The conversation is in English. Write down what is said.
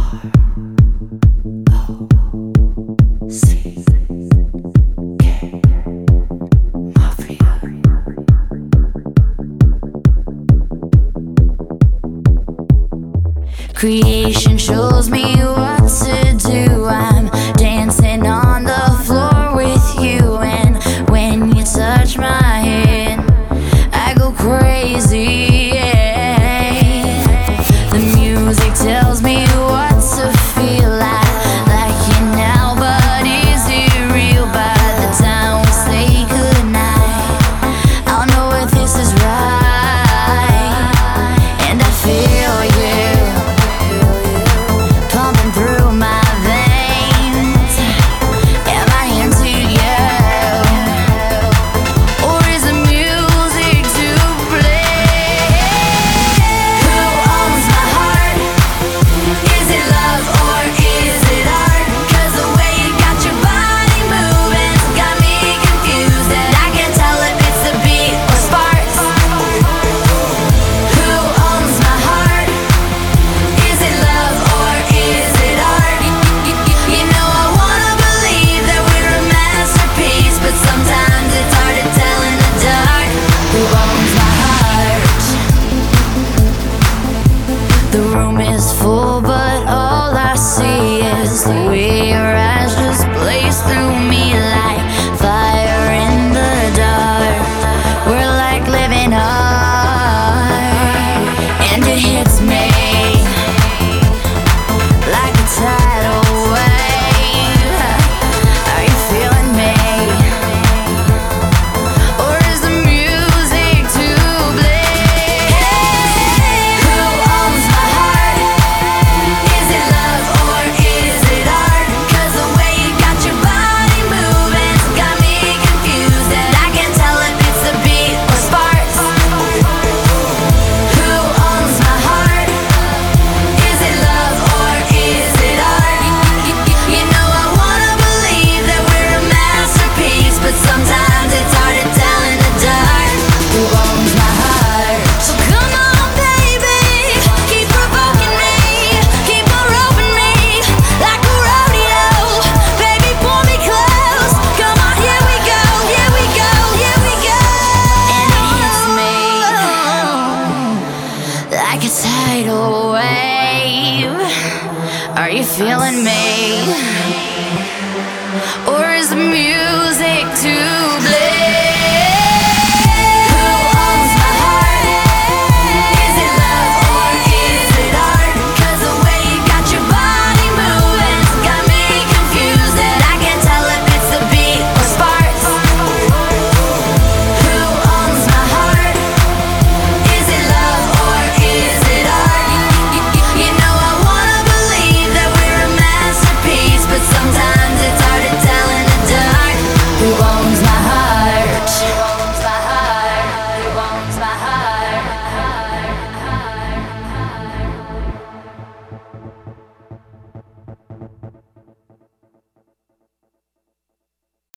Creation shows me what to do. I'm dancing on the floor with you, and when you touch my hand, I go crazy. Yeah. The music tells me what to feel like it now, but is it real? By the time we say goodnight, I'll know if this is right, and I feel you pumping through my veins. Am I into you, or is the music to blame? Who owns my heart? Is it love or is it art? 'Cause the way you got your body moving's got me confused, and I can't tell if it's the beat or sparks. Who owns my heart? Is it love or is it art? You know I wanna believe that we're a masterpiece, but sometimes it's hard to tell in the dark. Who owns my heart? The room is full, but all I see is the way your eyes just blaze through me like fire in the dark. We're like living art, and it hits me like a tidal wave. Are you feeling me, or is the music to blame? Who owns my heart? Is it love or is it art? 'Cause the way you got your body moving's got me confused, and I can't tell if it's the beat or sparks. Who owns my heart? Is it love or is it art? You know I wanna believe that we're a masterpiece, but sometimes it's hard to tell in the dark. Who owns my heart? So come on, baby, keep provoking me, keep on roping me like a rodeo. Baby, pull me close. Come on, here we go, here we go, here we go. And it hits me like a tidal wave. Are you feeling me, or is the music too